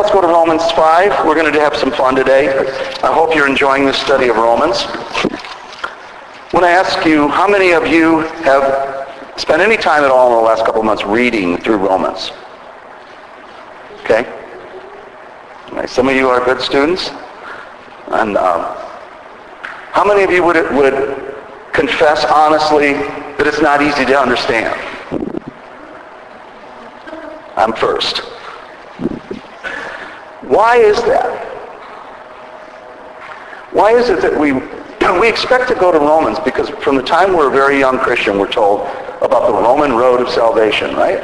let's go to Romans 5. We're going to have some fun today. I hope you're enjoying this study of Romans. When I ask you, how many of you have spent any time at all in the last couple of months reading through Romans? Okay? Right. Some of you are good students. And how many of you would confess honestly that it's not easy to understand? I'm first. Why is that? Why is it that we expect to go to Romans? Because from the time we're a very young Christian, we're told about the Roman road of salvation, right?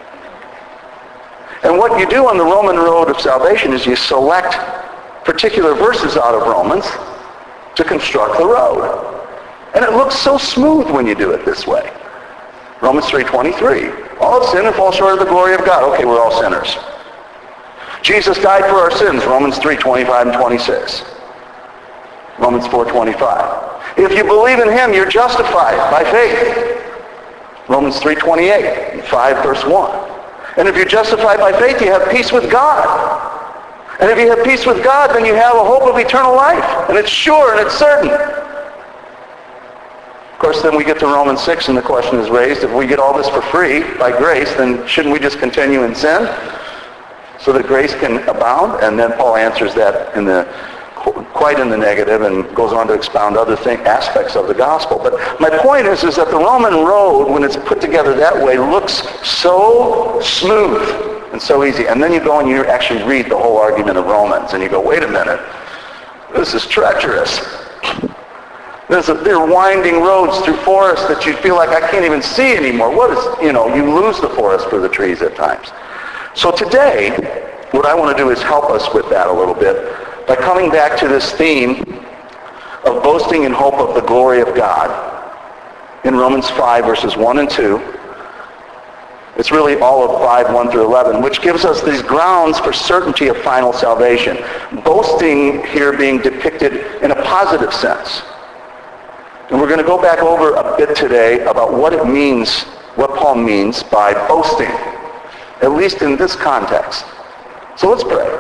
And what you do on the Roman road of salvation is you select particular verses out of Romans to construct the road. And it looks so smooth when you do it this way. Romans 3:23. All have sinned and fall short of the glory of God. Okay, we're all sinners. Jesus died for our sins. Romans 3:25 and 26. Romans 4:25. If you believe in him, you're justified by faith. Romans 3:28, 5 verse 1. And if you're justified by faith, you have peace with God. And if you have peace with God, then you have a hope of eternal life. And it's sure and it's certain. Of course, then we get to Romans 6 and the question is raised, if we get all this for free by grace, then shouldn't we just continue in sin so that grace can abound? And then Paul answers that quite in the negative and goes on to expound other aspects of the gospel. But my point is that the Roman road, when it's put together that way, looks so smooth and so easy. And then you go and you actually read the whole argument of Romans and you go, wait a minute, this is treacherous. There are winding roads through forests that you feel like I can't even see anymore. You lose the forest for the trees at times. So today, what I want to do is help us with that a little bit by coming back to this theme of boasting in hope of the glory of God in Romans 5 verses 1 and 2. It's really all of 5, 1 through 11, which gives us these grounds for certainty of final salvation. Boasting here being depicted in a positive sense. And we're going to go back over a bit today about what it means, what Paul means by boasting, at least in this context. So let's pray.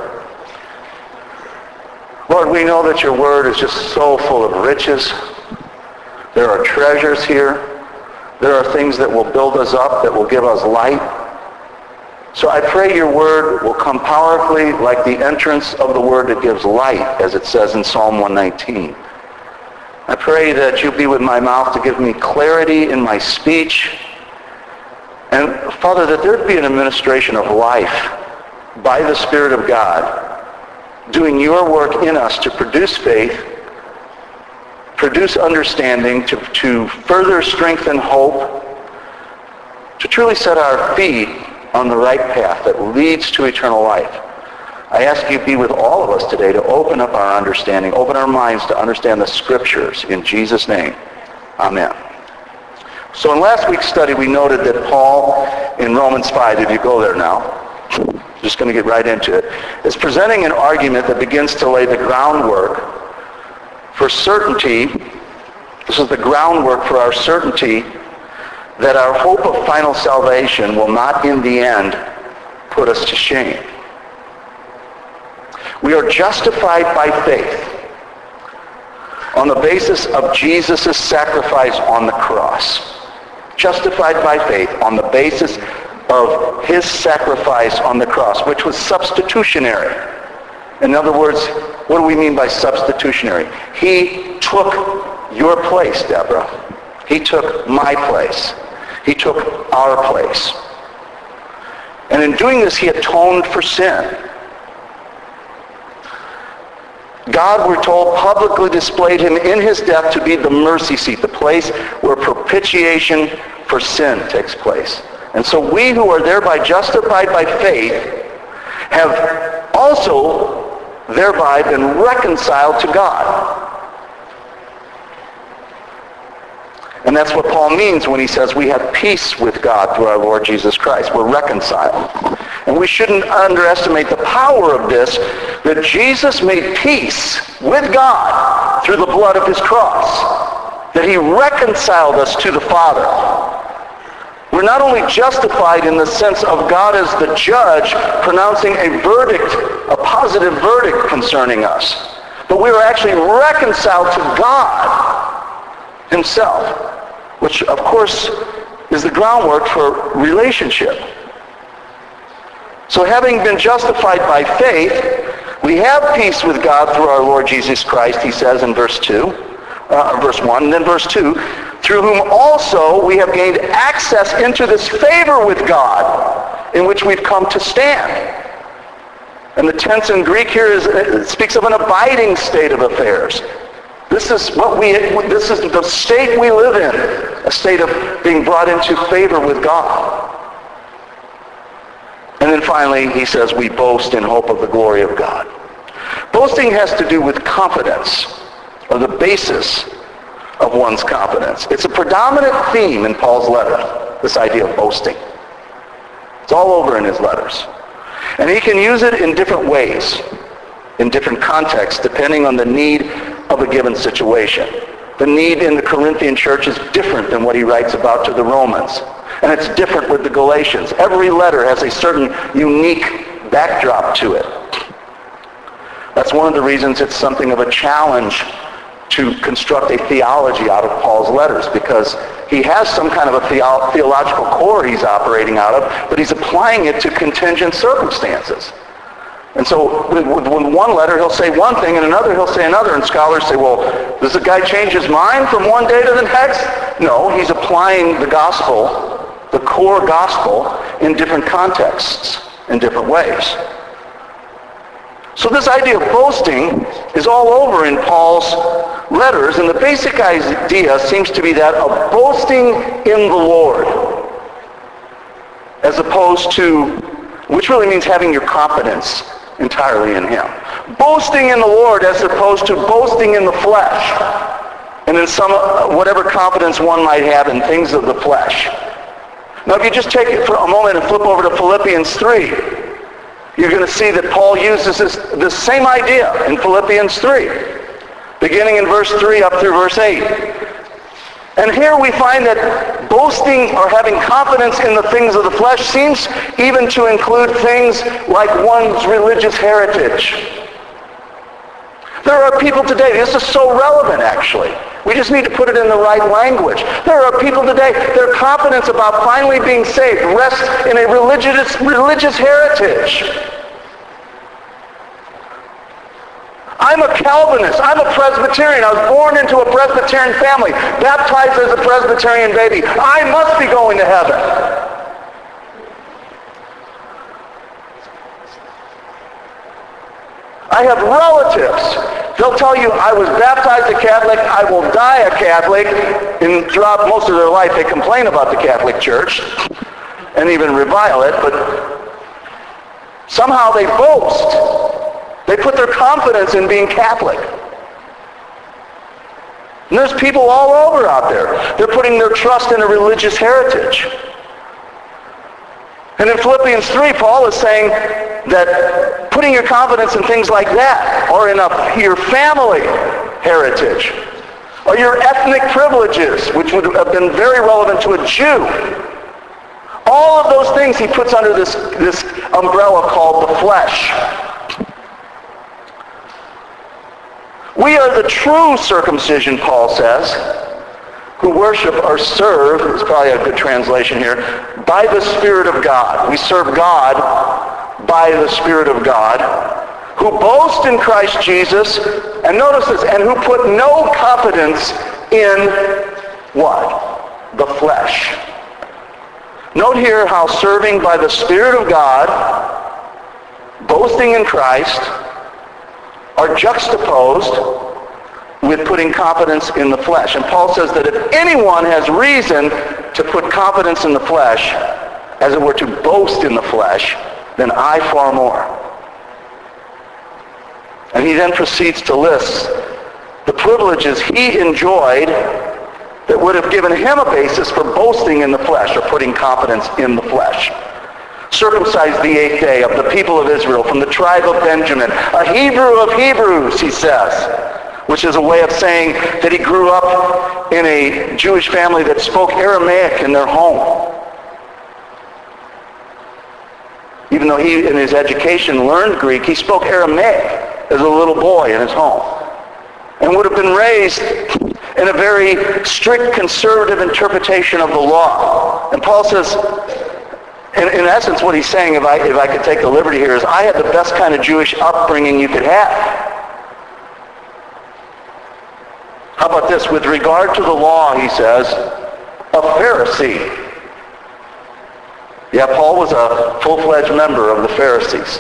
Lord, we know that your word is just so full of riches. There are treasures here. There are things that will build us up, that will give us light. So I pray your word will come powerfully like the entrance of the word that gives light, as it says in Psalm 119. I pray that you be with my mouth to give me clarity in my speech. And Father, that there be an administration of life by the Spirit of God, doing your work in us to produce faith, produce understanding, to further strengthen hope, to truly set our feet on the right path that leads to eternal life. I ask you to be with all of us today to open up our understanding, open our minds to understand the Scriptures. In Jesus' name, amen. So in last week's study, we noted that Paul, in Romans 5, if you go there now, just going to get right into it, is presenting an argument that begins to lay the groundwork for certainty. This is the groundwork for our certainty that our hope of final salvation will not in the end put us to shame. We are justified by faith on the basis of Jesus' sacrifice on the cross. Justified by faith on the basis of his sacrifice on the cross, which was substitutionary. In other words, what do we mean by substitutionary? He took your place, Deborah. He took my place. He took our place. And in doing this, he atoned for sin. God, we're told, publicly displayed him in his death to be the mercy seat, the place where propitiation for sin takes place. And so we who are thereby justified by faith have also thereby been reconciled to God. And that's what Paul means when he says we have peace with God through our Lord Jesus Christ. We're reconciled. And we shouldn't underestimate the power of this, that Jesus made peace with God through the blood of his cross. That he reconciled us to the Father. We're not only justified in the sense of God as the judge pronouncing a verdict positive verdict concerning us. But we were actually reconciled to God himself, which of course is the groundwork for relationship. So having been justified by faith, we have peace with God through our Lord Jesus Christ, he says in verse 1, and then verse 2, through whom also we have gained access into this favor with God, in which we've come to stand. And the tense in Greek here it speaks of an abiding state of affairs. This is the state we live in, a state of being brought into favor with God. And then finally, he says, we boast in hope of the glory of God. Boasting has to do with confidence, or the basis of one's confidence. It's a predominant theme in Paul's letter, this idea of boasting. It's all over in his letters. And he can use it in different ways, in different contexts, depending on the need of a given situation. The need in the Corinthian church is different than what he writes about to the Romans. And it's different with the Galatians. Every letter has a certain unique backdrop to it. That's one of the reasons it's something of a challenge to construct a theology out of Paul's letters, because he has some kind of a theological core he's operating out of, but he's applying it to contingent circumstances. And so with one letter he'll say one thing, and another he'll say another, and scholars say, well, does the guy change his mind from one day to the next? No, he's applying the gospel, the core gospel, in different contexts, in different ways. So this idea of boasting is all over in Paul's letters, and the basic idea seems to be that of boasting in the Lord, as opposed to, which really means having your confidence entirely in him. Boasting in the Lord as opposed to boasting in the flesh, and in some whatever confidence one might have in things of the flesh. Now if you just take it for a moment and flip over to Philippians 3, you're going to see that Paul uses this same idea in Philippians 3, beginning in verse 3 up through verse 8. And here we find that boasting or having confidence in the things of the flesh seems even to include things like one's religious heritage. There are people today, this is so relevant actually, we just need to put it in the right language. There are people today, their confidence about finally being saved rests in a religious heritage. I'm a Calvinist. I'm a Presbyterian. I was born into a Presbyterian family, baptized as a Presbyterian baby. I must be going to heaven. I have relatives. They'll tell you, I was baptized a Catholic, I will die a Catholic, and throughout most of their life they complain about the Catholic Church and even revile it, but somehow they boast. They put their confidence in being Catholic. And there's people all over out there. They're putting their trust in a religious heritage. And in Philippians 3, Paul is saying that putting your confidence in things like that, or in your family heritage, or your ethnic privileges, which would have been very relevant to a Jew, all of those things he puts under this umbrella called the flesh. We are the true circumcision, Paul says, who worship or serve, it's probably a good translation here, by the Spirit of God. We serve God by the Spirit of God, who boast in Christ Jesus, and notice this, and who put no confidence in what? The flesh. Note here how serving by the Spirit of God, boasting in Christ, are juxtaposed with putting confidence in the flesh. And Paul says that if anyone has reason to put confidence in the flesh, as it were to boast in the flesh, then I far more. And he then proceeds to list the privileges he enjoyed that would have given him a basis for boasting in the flesh, or putting confidence in the flesh. Circumcised the 8th day, of the people of Israel, from the tribe of Benjamin, a Hebrew of Hebrews, he says, which is a way of saying that he grew up in a Jewish family that spoke Aramaic in their home. even though he, in his education, learned Greek, he spoke Aramaic as a little boy in his home and would have been raised in a very strict conservative interpretation of the law. And Paul says, in essence, what he's saying, if I could take the liberty here, is I had the best kind of Jewish upbringing you could have. How about this? With regard to the law, he says, a Pharisee. Yeah, Paul was a full-fledged member of the Pharisees.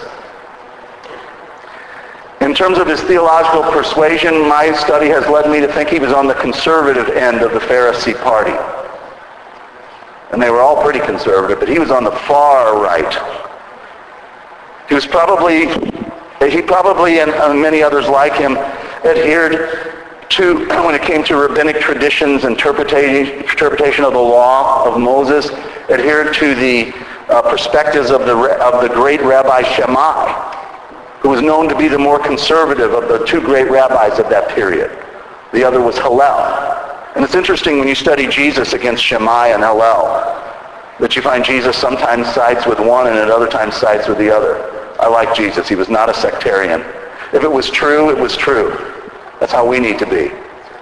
In terms of his theological persuasion, my study has led me to think he was on the conservative end of the Pharisee party. And they were all pretty conservative, but he was on the far right. He probably, and many others like him, adhered to, when it came to rabbinic traditions, interpretation of the law of Moses, adhered to the perspectives of the great Rabbi Shammai, who was known to be the more conservative of the two great rabbis of that period. The other was Hillel. And it's interesting when you study Jesus against Shammai and Hillel, that you find Jesus sometimes sides with one and at other times sides with the other. I like Jesus. He was not a sectarian. If it was true, it was true. That's how we need to be.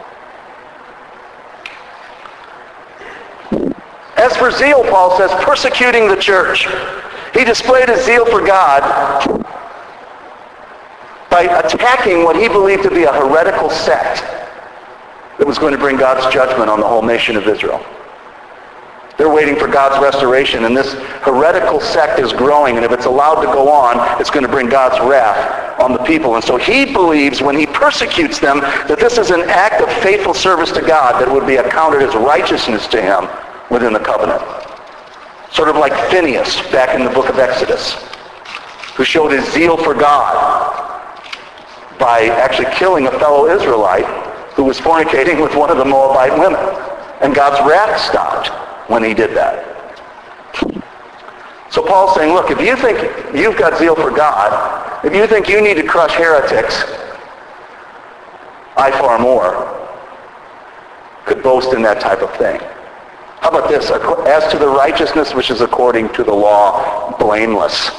As for zeal, Paul says, persecuting the church. He displayed his zeal for God by attacking what he believed to be a heretical sect that was going to bring God's judgment on the whole nation of Israel. They're waiting for God's restoration, and this heretical sect is growing, and if it's allowed to go on, it's going to bring God's wrath on the people. And so he believes when he persecutes them that this is an act of faithful service to God that would be accounted as righteousness to him within the covenant. Sort of like Phinehas back in the book of Exodus, who showed his zeal for God by actually killing a fellow Israelite who was fornicating with one of the Moabite women. And God's wrath stopped when he did that. So Paul's saying, look, if you think you've got zeal for God, if you think you need to crush heretics, I far more could boast in that type of thing. How about this? As to the righteousness which is according to the law, blameless.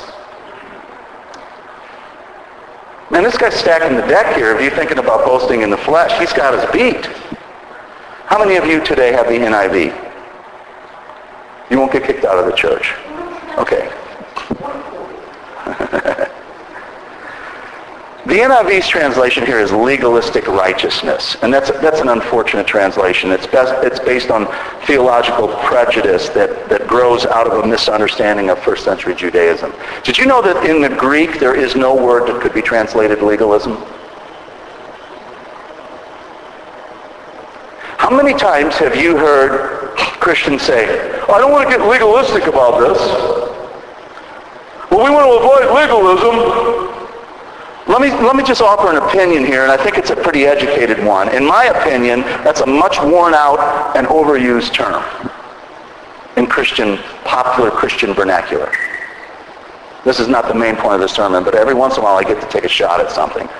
Man, this guy's stacking the deck here. If you're thinking about boasting in the flesh, he's got us beat. How many of you today have the NIV? You won't get kicked out of the church. Okay. The NIV's translation here is legalistic righteousness, and that's an unfortunate translation. It's based on theological prejudice that grows out of a misunderstanding of first century Judaism. Did you know that in the Greek there is no word that could be translated legalism? How many times have you heard Christians say, I don't want to get legalistic about this. Well, we want to avoid legalism. Let me just offer an opinion here, and I think it's a pretty educated one. In my opinion, that's a much worn out and overused term in popular Christian vernacular. This is not the main point of the sermon, but every once in a while I get to take a shot at something.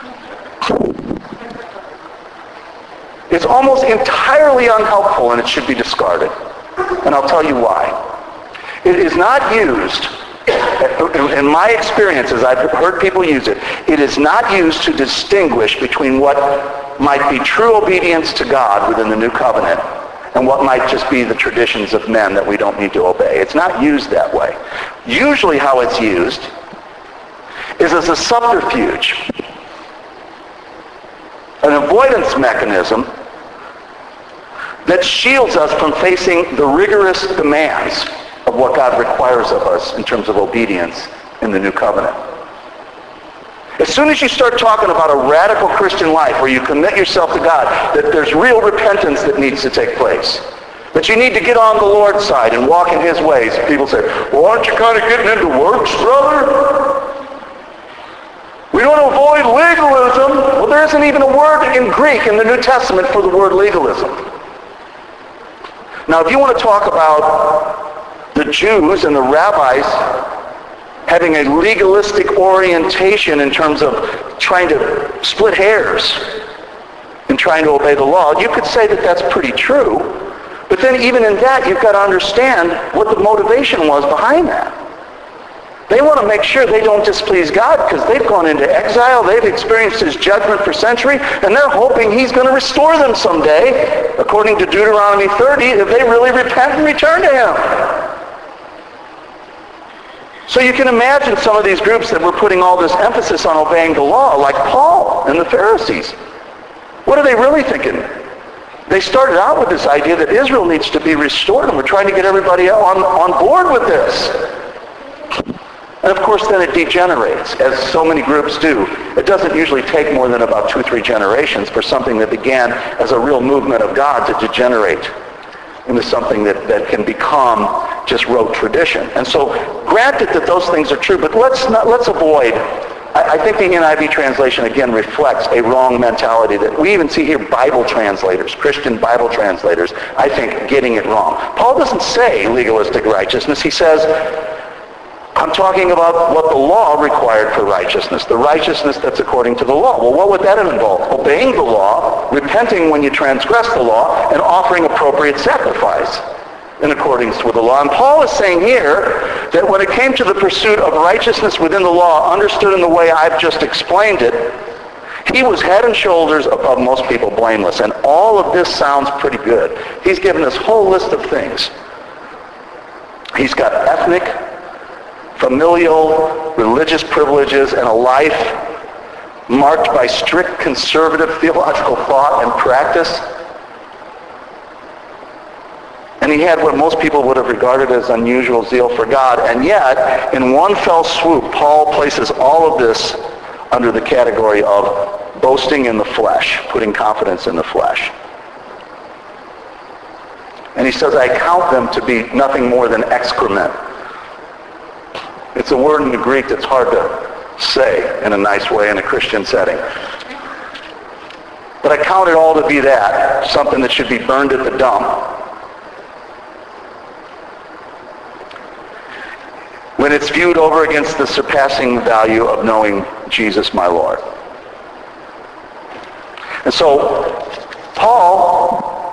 It's almost entirely unhelpful and it should be discarded. And I'll tell you why. It is not used, in my experience as I've heard people use it, it is not used to distinguish between what might be true obedience to God within the new covenant and what might just be the traditions of men that we don't need to obey. It's not used that way. Usually how it's used is as a subterfuge, an avoidance mechanism that shields us from facing the rigorous demands of what God requires of us in terms of obedience in the new covenant. As soon as you start talking about a radical Christian life where you commit yourself to God, that there's real repentance that needs to take place, that you need to get on the Lord's side and walk in his ways, people say, well, aren't you kind of getting into works, brother? We don't avoid legalism. Well, there isn't even a word in Greek in the New Testament for the word legalism. Now, if you want to talk about the Jews and the rabbis having a legalistic orientation in terms of trying to split hairs and trying to obey the law, you could say that that's pretty true. But then even in that, you've got to understand what the motivation was behind that. They want to make sure they don't displease God because they've gone into exile, they've experienced his judgment for centuries, and they're hoping he's going to restore them someday, according to Deuteronomy 30, if they really repent and return to him. So you can imagine some of these groups that were putting all this emphasis on obeying the law, like Paul and the Pharisees. What are they really thinking? They started out with this idea that Israel needs to be restored, and we're trying to get everybody on board with this. And of course then it degenerates, as so many groups do. It doesn't usually take more than about 2-3 generations for something that began as a real movement of God to degenerate into something that can become just rote tradition. And so granted that those things are true, but let's avoid, I think the NIV translation again reflects a wrong mentality that we even see here Bible translators, Christian Bible translators, I think getting it wrong. Paul doesn't say legalistic righteousness. He says, I'm talking about what the law required for righteousness, the righteousness that's according to the law. Well, what would that involve? Obeying the law, repenting when you transgress the law, and offering appropriate sacrifice in accordance with the law. And Paul is saying here that when it came to the pursuit of righteousness within the law, understood in the way I've just explained it, he was head and shoulders above most people blameless. And all of this sounds pretty good. He's given this whole list of things. He's got ethnic, familial, religious privileges, and a life marked by strict conservative theological thought and practice. And he had what most people would have regarded as unusual zeal for God. And yet, in one fell swoop, Paul places all of this under the category of boasting in the flesh, putting confidence in the flesh. And he says, I count them to be nothing more than excrement. It's a word in the Greek that's hard to say in a nice way in a Christian setting. But I count it all to be that, something that should be burned at the dump. When it's viewed over against the surpassing value of knowing Jesus my Lord. And so, Paul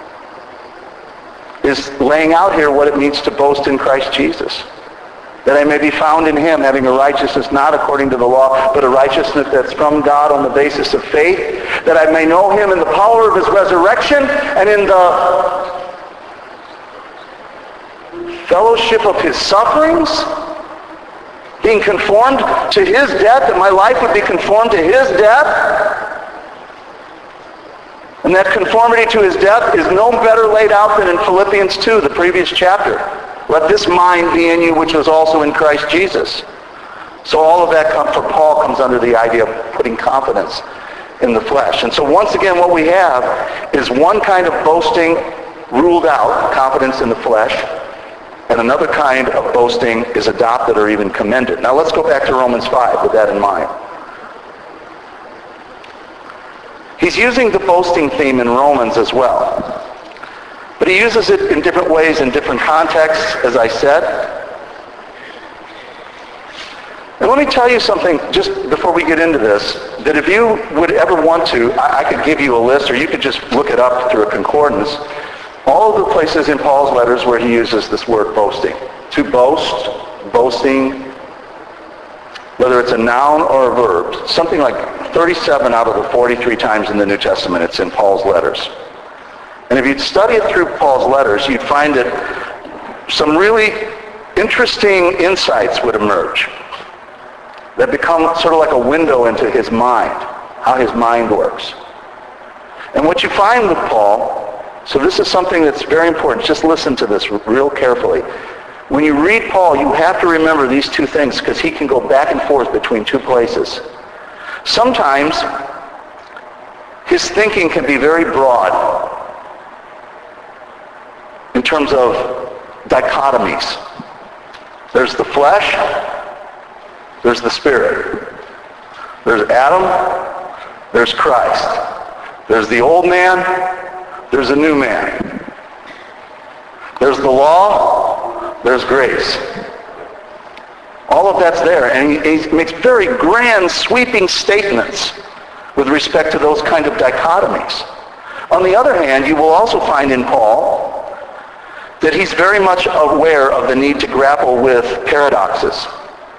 is laying out here what it means to boast in Christ Jesus. That I may be found in him, having a righteousness not according to the law, but a righteousness that's from God on the basis of faith, that I may know him in the power of his resurrection and in the fellowship of his sufferings, being conformed to his death, that my life would be conformed to his death. And that conformity to his death is no better laid out than in Philippians 2, the previous chapter. Let this mind be in you, which was also in Christ Jesus. So all of that for Paul comes under the idea of putting confidence in the flesh. And so once again, what we have is one kind of boasting ruled out, confidence in the flesh, and another kind of boasting is adopted or even commended. Now let's go back to Romans 5 with that in mind. He's using the boasting theme in Romans as well. But he uses it in different ways, in different contexts, as I said. And let me tell you something, just before we get into this, that if you would ever want to, I could give you a list, or you could just look it up through a concordance, all of the places in Paul's letters where he uses this word boasting. To boast, boasting, whether it's a noun or a verb, something like 37 out of the 43 times in the New Testament it's in Paul's letters. And if you'd study it through Paul's letters, you'd find that some really interesting insights would emerge that become sort of like a window into his mind, how his mind works. And what you find with Paul, so this is something that's very important, just listen to this real carefully. When you read Paul, you have to remember these two things because he can go back and forth between two places. Sometimes his thinking can be very broad in terms of dichotomies. There's the flesh, there's the spirit. There's Adam, there's Christ. There's the old man, there's a new man. There's the law, there's grace. All of that's there, and he makes very grand, sweeping statements with respect to those kind of dichotomies. On the other hand, you will also find in Paul that he's very much aware of the need to grapple with paradoxes,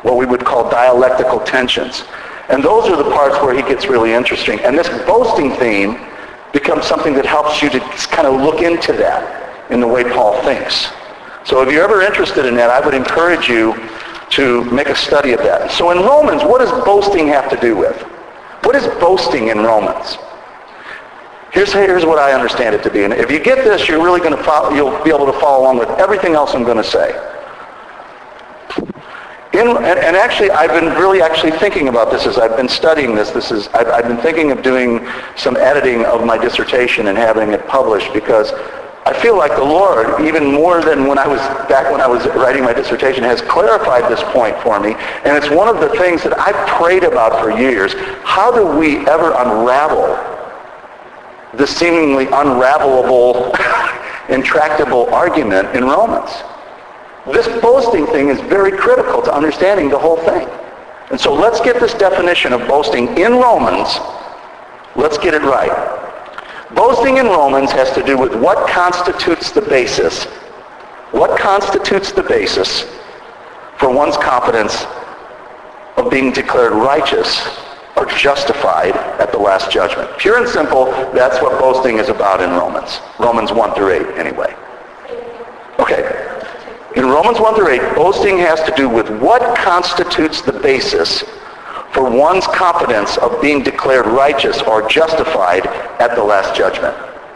what we would call dialectical tensions. And those are the parts where he gets really interesting. And this boasting theme becomes something that helps you to kind of look into that in the way Paul thinks. So if you're ever interested in that, I would encourage you to make a study of that. So in Romans, what does boasting have to do with? What is boasting in Romans? Here's what I understand it to be. And if you get this, you're really going to follow, you'll be able to follow along with everything else I'm going to say. And actually, I've been really actually thinking about this as I've been studying this. I've been thinking of doing some editing of my dissertation and having it published, because I feel like the Lord, even more than when I was writing my dissertation, has clarified this point for me. And it's one of the things that I've prayed about for years. How do we ever unravel this seemingly unravelable, intractable argument in Romans? This boasting thing is very critical to understanding the whole thing. And so let's get this definition of boasting in Romans. Let's get it right. Boasting in Romans has to do with what constitutes the basis. What constitutes the basis for one's confidence of being declared righteous or justified at the last judgment. Pure and simple, that's what boasting is about in Romans. Romans 1 through 8, anyway. Okay. In Romans 1 through 8, boasting has to do with what constitutes the basis for one's confidence of being declared righteous or justified at the last judgment.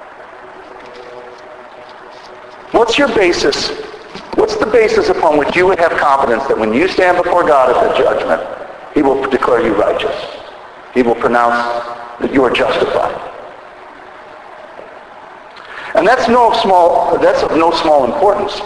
What's your basis? What's the basis upon which you would have confidence that when you stand before God at the judgment, he will declare you righteous? He will pronounce that you are justified. And that's of no small importance.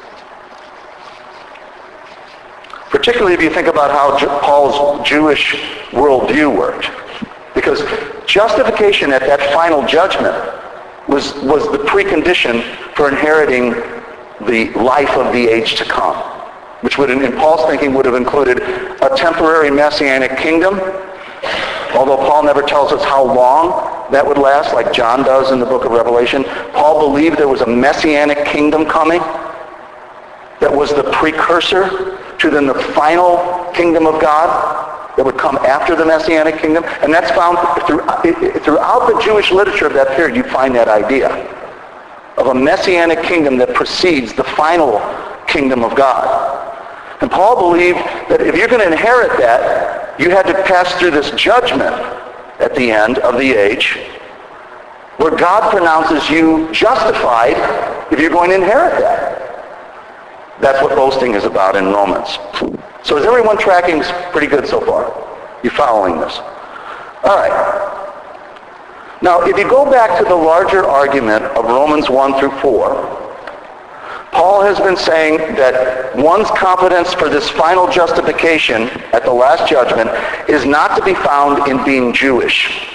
Particularly if you think about how Paul's Jewish worldview worked. Because justification at that final judgment was the precondition for inheriting the life of the age to come, which would, in Paul's thinking, would have included a temporary messianic kingdom, although Paul never tells us how long that would last, like John does in the book of Revelation. Paul believed there was a messianic kingdom coming that was the precursor to then the final kingdom of God that would come after the Messianic kingdom. And that's found throughout the Jewish literature of that period. You find that idea of a Messianic kingdom that precedes the final kingdom of God. And Paul believed that if you're going to inherit that, you had to pass through this judgment at the end of the age where God pronounces you justified if you're going to inherit that. That's what boasting is about in Romans. So is everyone tracking pretty good so far? You following this? All right. Now, if you go back to the larger argument of Romans 1 through 4, Paul has been saying that one's confidence for this final justification at the last judgment is not to be found in being Jewish.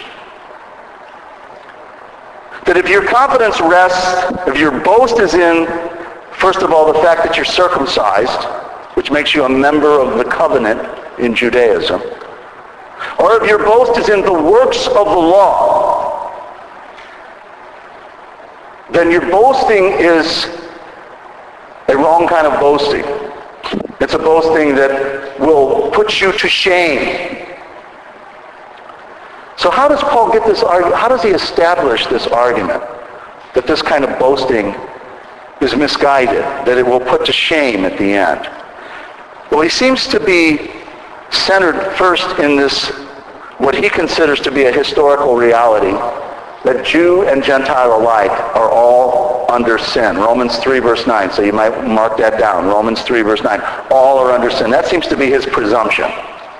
That if your confidence rests, if your boast is in, first of all, the fact that you're circumcised, which makes you a member of the covenant in Judaism, or if your boast is in the works of the law, then your boasting is a wrong kind of boasting. It's a boasting that will put you to shame. So how does Paul get this argument? How does he establish this argument that this kind of boasting is misguided, that it will put to shame at the end? Well, he seems to be centered first in this, what he considers to be a historical reality, that Jew and Gentile alike are all under sin. Romans 3 verse 9, so you might mark that down. Romans 3 verse 9, all are under sin. That seems to be his presumption.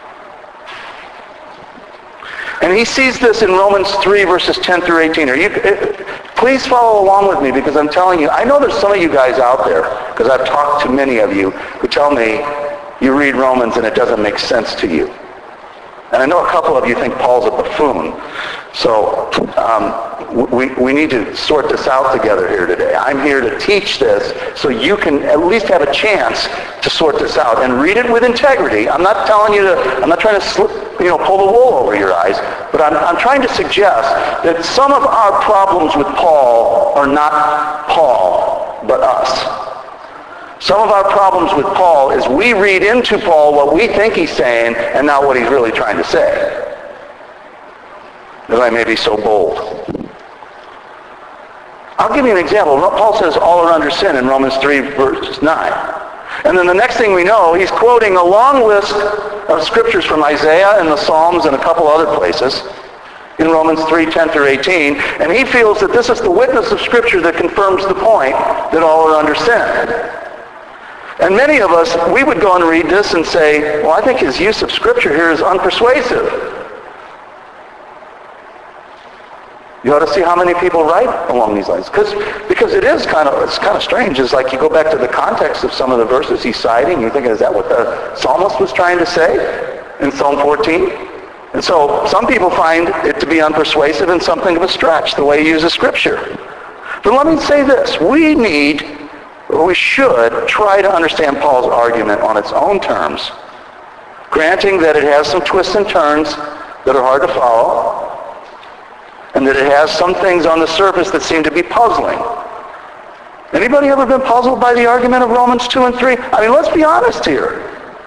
And he sees this in Romans 3 verses 10 through 18. Please follow along with me, because I'm telling you, I know there's some of you guys out there, because I've talked to many of you, who tell me you read Romans and it doesn't make sense to you. And I know a couple of you think Paul's a buffoon. So we need to sort this out together here today. I'm here to teach this so you can at least have a chance to sort this out and read it with integrity. I'm not telling you to, I'm not trying to pull the wool over your eyes, but I'm trying to suggest that some of our problems with Paul are not Paul, but us. Some of our problems with Paul is we read into Paul what we think he's saying and not what he's really trying to say. If I may be so bold. I'll give you an example. Paul says all are under sin in Romans 3 verse 9. And then the next thing we know, he's quoting a long list of scriptures from Isaiah and the Psalms and a couple other places in Romans 3:10 through 18, and he feels that this is the witness of Scripture that confirms the point that all are under sin. And many of us, we would go and read this and say, well, I think his use of Scripture here is unpersuasive. You ought to see how many people write along these lines. Because it's kind of strange. It's like you go back to the context of some of the verses he's citing, you're thinking, is that what the psalmist was trying to say in Psalm 14? And so some people find it to be unpersuasive and something of a stretch, the way he uses Scripture. But let me say this. We should try to understand Paul's argument on its own terms, granting that it has some twists and turns that are hard to follow, and that it has some things on the surface that seem to be puzzling. Anybody ever been puzzled by the argument of Romans 2 and 3? I mean, let's be honest here.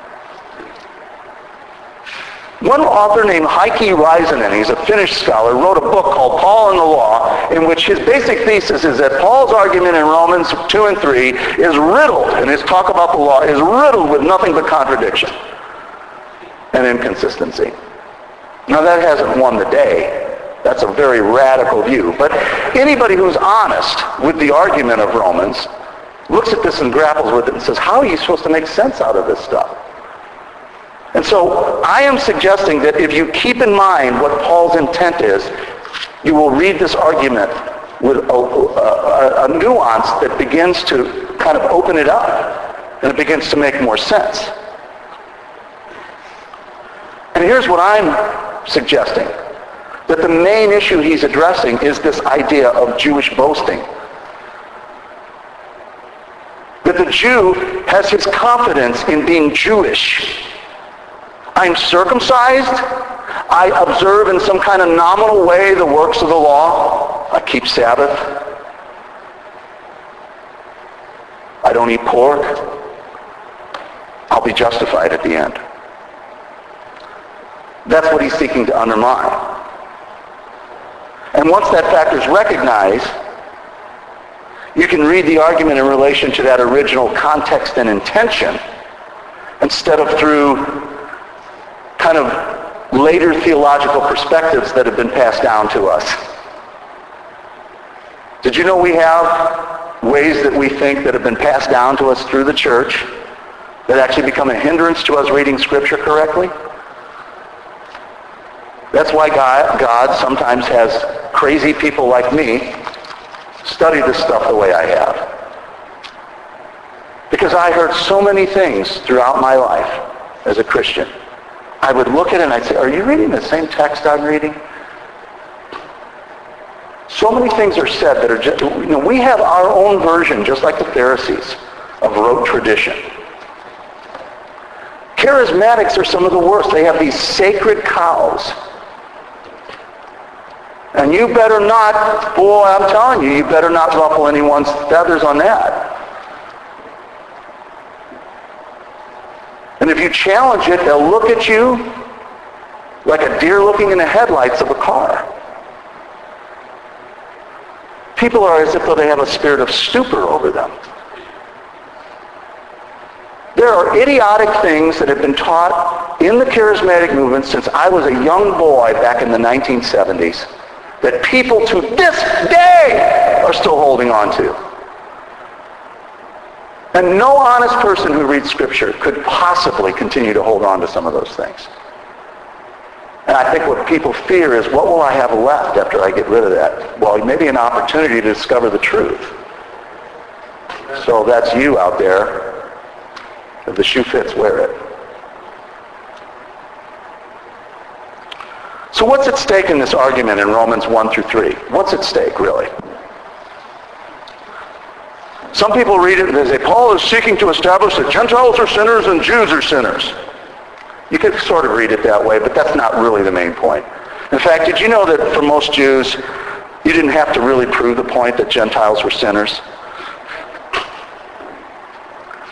One author named Heikki Raisinen, he's a Finnish scholar, wrote a book called Paul and the Law, in which his basic thesis is that Paul's argument in Romans 2 and 3 is riddled, and his talk about the law is riddled with nothing but contradiction and inconsistency. Now that hasn't won the day. That's a very radical view. But anybody who's honest with the argument of Romans looks at this and grapples with it and says, how are you supposed to make sense out of this stuff? And so I am suggesting that if you keep in mind what Paul's intent is, you will read this argument with a nuance that begins to kind of open it up, and it begins to make more sense. And here's what I'm suggesting. That the main issue he's addressing is this idea of Jewish boasting. That the Jew has his confidence in being Jewish. I'm circumcised. I observe in some kind of nominal way the works of the law. I keep Sabbath. I don't eat pork. I'll be justified at the end. That's what he's seeking to undermine. And once that fact is recognized, you can read the argument in relation to that original context and intention instead of through kind of later theological perspectives that have been passed down to us. Did you know we have ways that we think that have been passed down to us through the church that actually become a hindrance to us reading Scripture correctly? That's why God sometimes has crazy people like me study this stuff the way I have. Because I heard so many things throughout my life as a Christian. I would look at it and I'd say, are you reading the same text I'm reading? So many things are said that are just, we have our own version, just like the Pharisees, of rote tradition. Charismatics are some of the worst. They have these sacred cows. And you better not, boy, I'm telling you, you better not ruffle anyone's feathers on that. And if you challenge it, they'll look at you like a deer looking in the headlights of a car. People are as if though they have a spirit of stupor over them. There are idiotic things that have been taught in the charismatic movement since I was a young boy back in the 1970s. That people to this day are still holding on to. And no honest person who reads Scripture could possibly continue to hold on to some of those things. And I think what people fear is, what will I have left after I get rid of that? Well, maybe an opportunity to discover the truth. So that's you out there. If the shoe fits, wear it. So what's at stake in this argument in Romans 1 through 3? What's at stake, really? Some people read it and they say, Paul is seeking to establish that Gentiles are sinners and Jews are sinners. You could sort of read it that way, but that's not really the main point. In fact, did you know that for most Jews, you didn't have to really prove the point that Gentiles were sinners?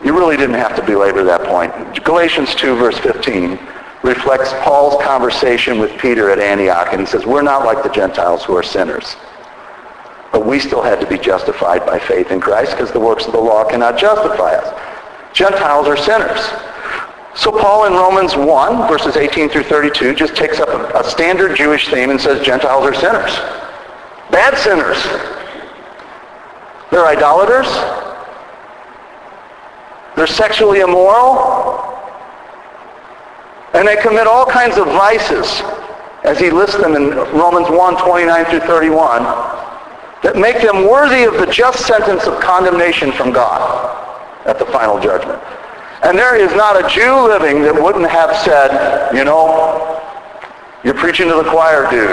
You really didn't have to belabor that point. Galatians 2, verse 15, reflects Paul's conversation with Peter at Antioch, and he says, we're not like the Gentiles who are sinners. But we still had to be justified by faith in Christ because the works of the law cannot justify us. Gentiles are sinners. So Paul in Romans 1, verses 18 through 32, just takes up a standard Jewish theme and says Gentiles are sinners. Bad sinners. They're idolaters. They're sexually immoral. And they commit all kinds of vices, as he lists them in Romans 1, 29 through 31, that make them worthy of the just sentence of condemnation from God at the final judgment. And there is not a Jew living that wouldn't have said, you know, you're preaching to the choir, dude.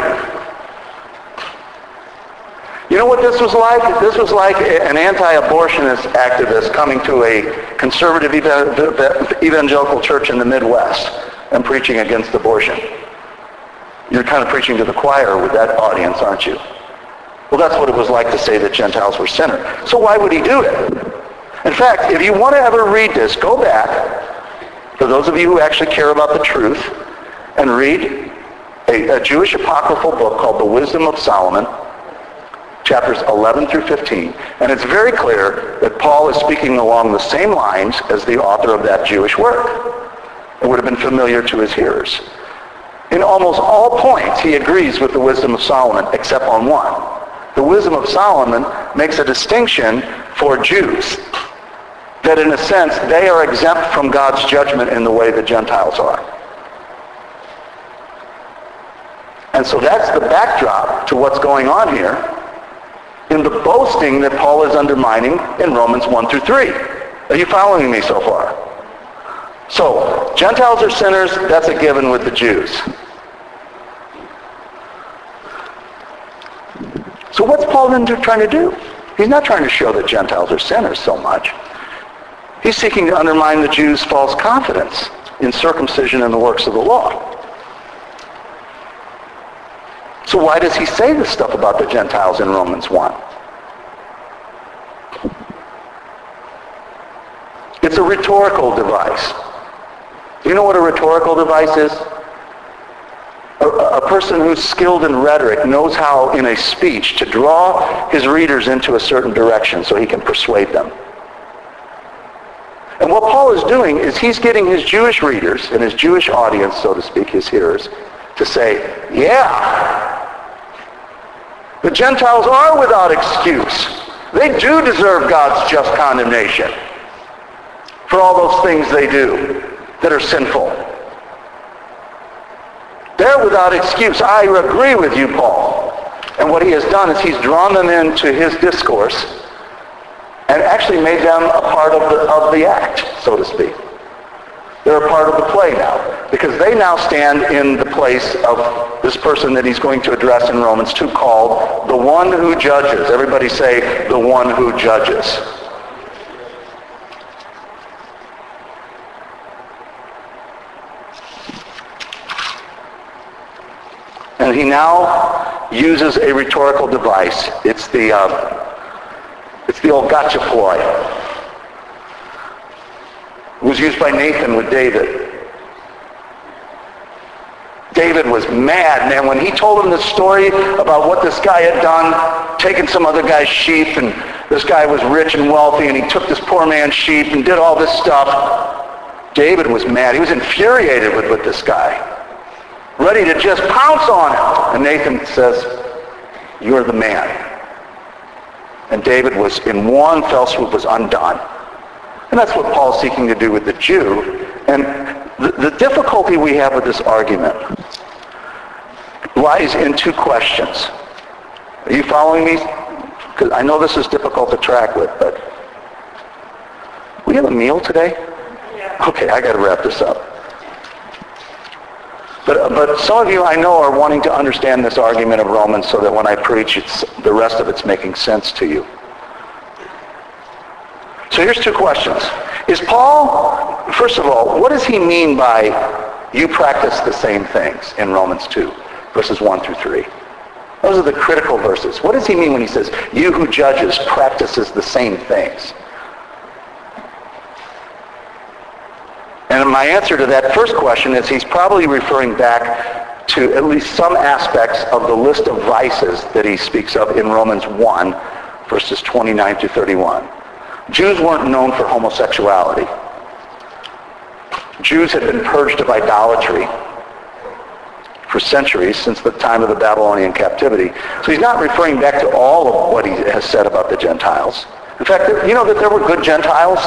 You know what this was like? This was like an anti-abortionist activist coming to a conservative evangelical church in the Midwest and preaching against abortion. You're kind of preaching to the choir with that audience, aren't you? Well, that's what it was like to say that Gentiles were sinners. So why would he do it? In fact, if you want to ever read this, go back, for those of you who actually care about the truth, and read a Jewish apocryphal book called The Wisdom of Solomon, chapters 11 through 15. And it's very clear that Paul is speaking along the same lines as the author of that Jewish work. It would have been familiar to his hearers. In almost all points, he agrees with the Wisdom of Solomon, except on one. The Wisdom of Solomon makes a distinction for Jews, that in a sense, they are exempt from God's judgment in the way the Gentiles are. And so that's the backdrop to what's going on here in the boasting that Paul is undermining in Romans 1 through 3. Are you following me so far? So, Gentiles are sinners, that's a given with the Jews. So what's Paul then trying to do? He's not trying to show that Gentiles are sinners so much. He's seeking to undermine the Jews' false confidence in circumcision and the works of the law. So why does he say this stuff about the Gentiles in Romans 1? It's a rhetorical device. Do you know what a rhetorical device is? A person who's skilled in rhetoric knows how, in a speech, to draw his readers into a certain direction so he can persuade them. And what Paul is doing is he's getting his Jewish readers and his Jewish audience, so to speak, his hearers, to say, yeah, the Gentiles are without excuse. They do deserve God's just condemnation for all those things they do that are sinful. They're without excuse. I agree with you, Paul. And what he has done is he's drawn them into his discourse and actually made them a part of the act, so to speak. They're a part of the play now, because they now stand in the place of this person that he's going to address in Romans 2 called the one who judges. Everybody say, the one who judges. And he now uses a rhetorical device. It's the old gotcha ploy. It was used by Nathan with David. David was mad, man, when he told him the story about what this guy had done, taken some other guy's sheep, and this guy was rich and wealthy, and he took this poor man's sheep and did all this stuff. David was mad. He was infuriated with this guy, ready to just pounce on him. And Nathan says, you're the man. And David was, in one fell swoop, was undone. And that's what Paul's seeking to do with the Jew. And the difficulty we have with this argument lies in two questions. Are you following me? Because I know this is difficult to track with, but we have a meal today? Yeah. Okay, I got to wrap this up. But some of you I know are wanting to understand this argument of Romans so that when I preach, the rest of it's making sense to you. So here's two questions. Is Paul, first of all, what does he mean by you practice the same things in Romans 2, verses 1 through 3? Those are the critical verses. What does he mean when he says, you who judges practices the same things? And my answer to that first question is he's probably referring back to at least some aspects of the list of vices that he speaks of in Romans 1, verses 29 to 31. Jews weren't known for homosexuality. Jews had been purged of idolatry for centuries, since the time of the Babylonian captivity. So he's not referring back to all of what he has said about the Gentiles. In fact, you know that there were good Gentiles?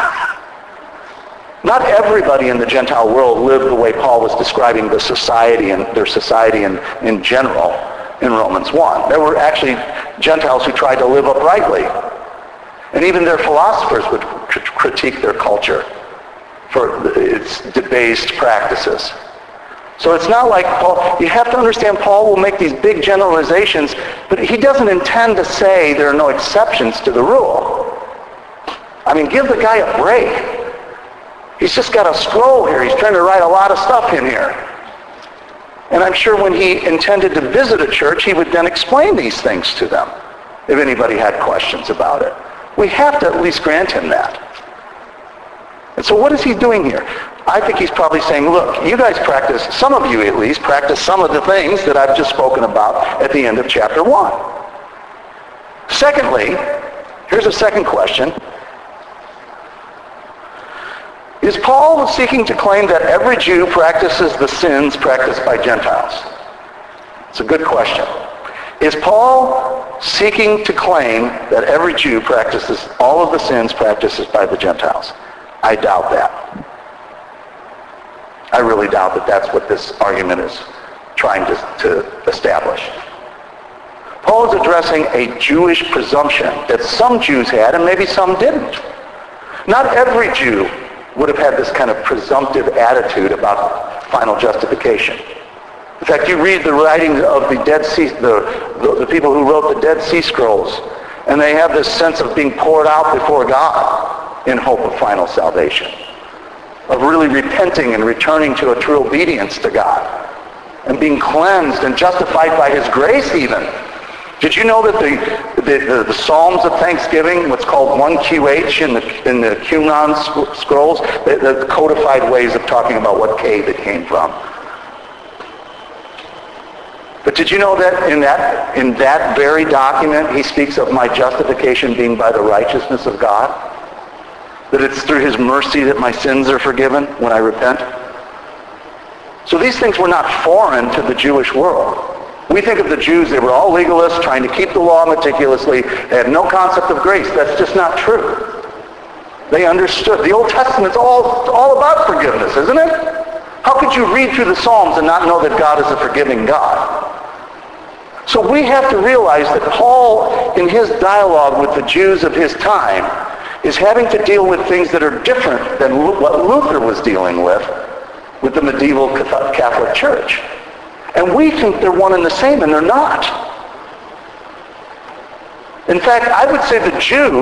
Not everybody in the Gentile world lived the way Paul was describing the society and their society in general in Romans 1. There were actually Gentiles who tried to live uprightly. And even their philosophers would critique their culture for its debased practices. So it's not like Paul, you have to understand Paul will make these big generalizations, but he doesn't intend to say there are no exceptions to the rule. I mean, give the guy a break. He's just got a scroll here. He's trying to write a lot of stuff in here. And I'm sure when he intended to visit a church, he would then explain these things to them, if anybody had questions about it. We have to at least grant him that. And so what is he doing here? I think he's probably saying, look, you guys practice, some of you at least, practice some of the things that I've just spoken about at the end of chapter 1. Secondly, here's a second question. Is Paul seeking to claim that every Jew practices the sins practiced by Gentiles? It's a good question. Is Paul seeking to claim that every Jew practices all of the sins practiced by the Gentiles? I doubt that. I really doubt that that's what this argument is trying to establish. Paul is addressing a Jewish presumption that some Jews had and maybe some didn't. Not every Jew would have had this kind of presumptive attitude about final justification. In fact, you read the writings of the Dead Sea, the people who wrote the Dead Sea Scrolls, and they have this sense of being poured out before God in hope of final salvation, of really repenting and returning to a true obedience to God, and being cleansed and justified by his grace even. Did you know that the Psalms of Thanksgiving, what's called 1QH in the Qumran scrolls, the codified ways of talking about what cave it came from? But did you know that in that very document he speaks of my justification being by the righteousness of God? That it's through his mercy that my sins are forgiven when I repent? So these things were not foreign to the Jewish world. We think of the Jews, they were all legalists, trying to keep the law meticulously. They had no concept of grace. That's just not true. They understood. The Old Testament's all about forgiveness, isn't it? How could you read through the Psalms and not know that God is a forgiving God? So we have to realize that Paul, in his dialogue with the Jews of his time, is having to deal with things that are different than what Luther was dealing with the medieval Catholic Church. And we think they're one and the same, and they're not. In fact, I would say the Jew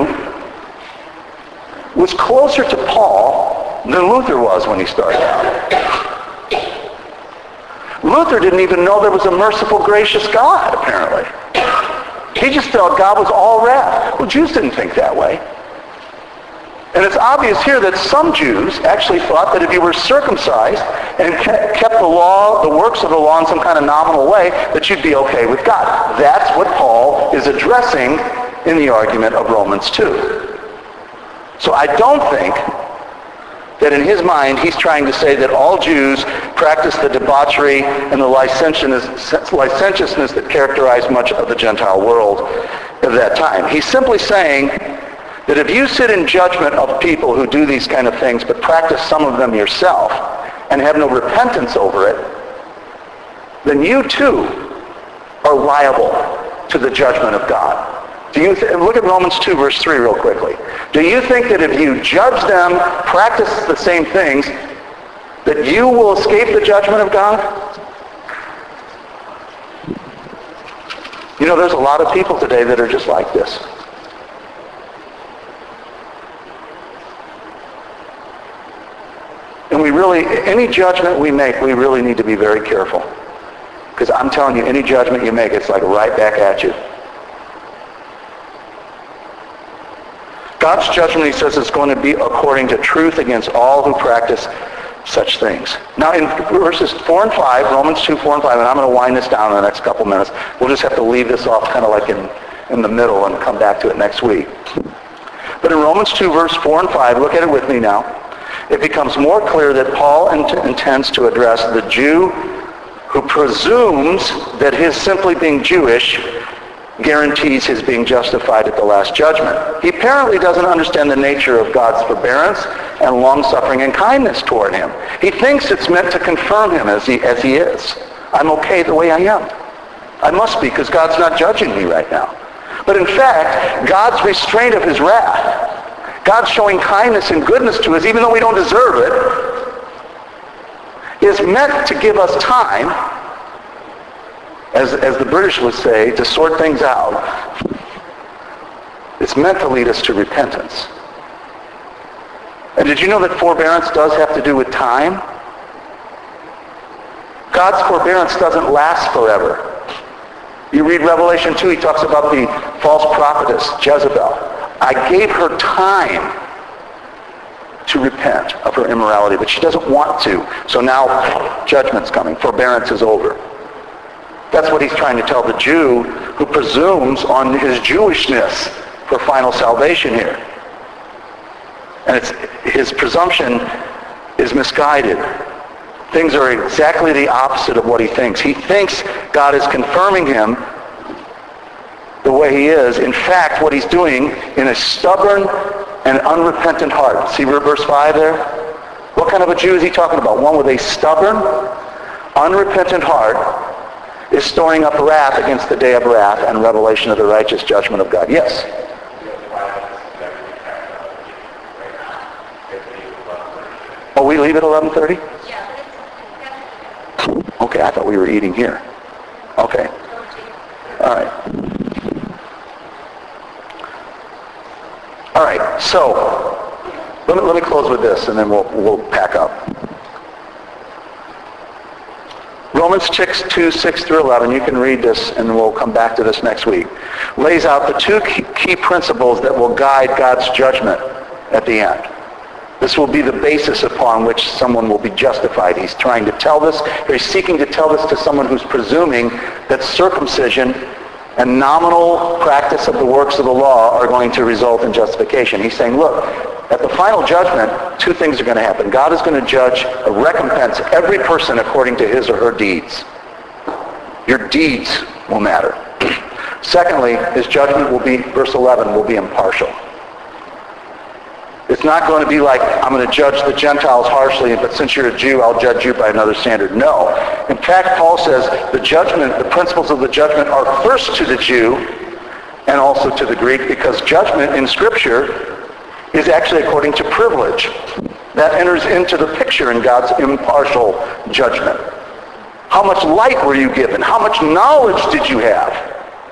was closer to Paul than Luther was when he started out. Luther didn't even know there was a merciful, gracious God, apparently. He just thought God was all wrath. Well, Jews didn't think that way. And it's obvious here that some Jews actually thought that if you were circumcised and kept the law, the works of the law in some kind of nominal way, that you'd be okay with God. That's what Paul is addressing in the argument of Romans 2. So I don't think that in his mind he's trying to say that all Jews practice the debauchery and the licentiousness that characterized much of the Gentile world of that time. He's simply saying that if you sit in judgment of people who do these kind of things but practice some of them yourself and have no repentance over it, then you too are liable to the judgment of God. Look at Romans 2 verse 3 real quickly. Do you think that if you judge them, practice the same things, that you will escape the judgment of God? You know, there's a lot of people today that are just like this. And any judgment we make, we really need to be very careful. Because I'm telling you, any judgment you make, it's like right back at you. God's judgment, he says, is going to be according to truth against all who practice such things. Now in verses 4 and 5, Romans 2, 4 and 5, and I'm going to wind this down in the next couple minutes. We'll just have to leave this off kind of like in the middle and come back to it next week. But in Romans 2, verse 4 and 5, look at it with me now. It becomes more clear that Paul intends to address the Jew who presumes that his simply being Jewish guarantees his being justified at the last judgment. He apparently doesn't understand the nature of God's forbearance and long-suffering and kindness toward him. He thinks it's meant to confirm him as he is. I'm okay the way I am. I must be, because God's not judging me right now. But in fact, God's restraint of his wrath, God's showing kindness and goodness to us, even though we don't deserve it, is meant to give us time, as the British would say, to sort things out. It's meant to lead us to repentance. And did you know that forbearance does have to do with time? God's forbearance doesn't last forever. You read Revelation 2, he talks about the false prophetess, Jezebel. I gave her time to repent of her immorality, but she doesn't want to. So now judgment's coming. Forbearance is over. That's what he's trying to tell the Jew who presumes on his Jewishness for final salvation here. And his presumption is misguided. Things are exactly the opposite of what he thinks. He thinks God is confirming him the way he is. In fact, what he's doing in a stubborn and unrepentant heart. See verse 5 there? What kind of a Jew is he talking about? One with a stubborn, unrepentant heart is storing up wrath against the day of wrath and revelation of the righteous judgment of God. Yes? Oh, we leave at 11:30? Okay, I thought we were eating here. Okay. All right. All right, so let me close with this, and then we'll pack up. Romans 2, 6 through 11, you can read this, and we'll come back to this next week, lays out the two key principles that will guide God's judgment at the end. This will be the basis upon which someone will be justified. He's trying to tell this, or he's seeking to tell this to someone who's presuming that circumcision and nominal practice of the works of the law are going to result in justification. He's saying, look, at the final judgment, two things are going to happen. God is going to judge or recompense every person according to his or her deeds. Your deeds will matter. Secondly, his judgment will be, verse 11, will be impartial. It's not going to be like, I'm going to judge the Gentiles harshly, but since you're a Jew, I'll judge you by another standard. No. In fact, Paul says the principles of the judgment are first to the Jew and also to the Greek, because judgment in Scripture is actually according to privilege. That enters into the picture in God's impartial judgment. How much light were you given? How much knowledge did you have?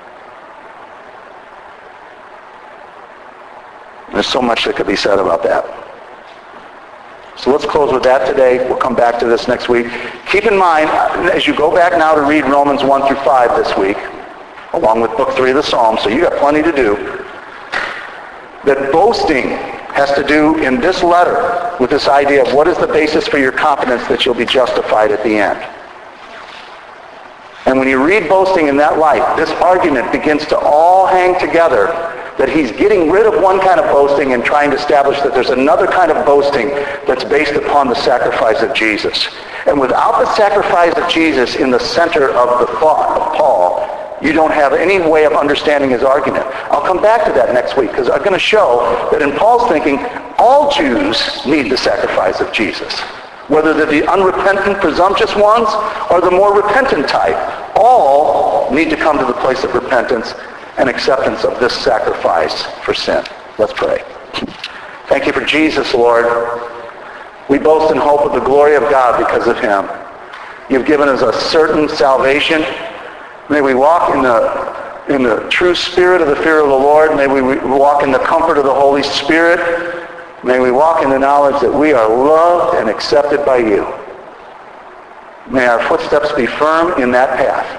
There's so much that could be said about that. So let's close with that today. We'll come back to this next week. Keep in mind, as you go back now to read Romans 1 through 5 this week, along with Book 3 of the Psalms, so you got plenty to do, that boasting has to do in this letter with this idea of what is the basis for your confidence that you'll be justified at the end. And when you read boasting in that light, this argument begins to all hang together, that he's getting rid of one kind of boasting and trying to establish that there's another kind of boasting that's based upon the sacrifice of Jesus. And without the sacrifice of Jesus in the center of the thought of Paul, you don't have any way of understanding his argument. I'll come back to that next week, because I'm going to show that in Paul's thinking, all Jews need the sacrifice of Jesus. Whether they're the unrepentant, presumptuous ones, or the more repentant type, all need to come to the place of repentance and acceptance of this sacrifice for sin. Let's pray. Thank you for Jesus, Lord. We boast in hope of the glory of God because of him. You've given us a certain salvation. May we walk in the true spirit of the fear of the Lord. May we walk in the comfort of the Holy Spirit. May we walk in the knowledge that we are loved and accepted by you. May our footsteps be firm in that path,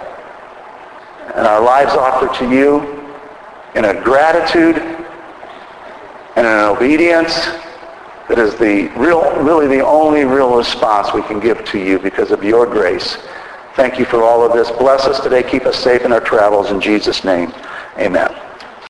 and our lives offered to you in a gratitude and an obedience that is really the only real response we can give to you because of your grace. Thank you for all of this. Bless us today. Keep us safe in our travels. In Jesus' name, amen.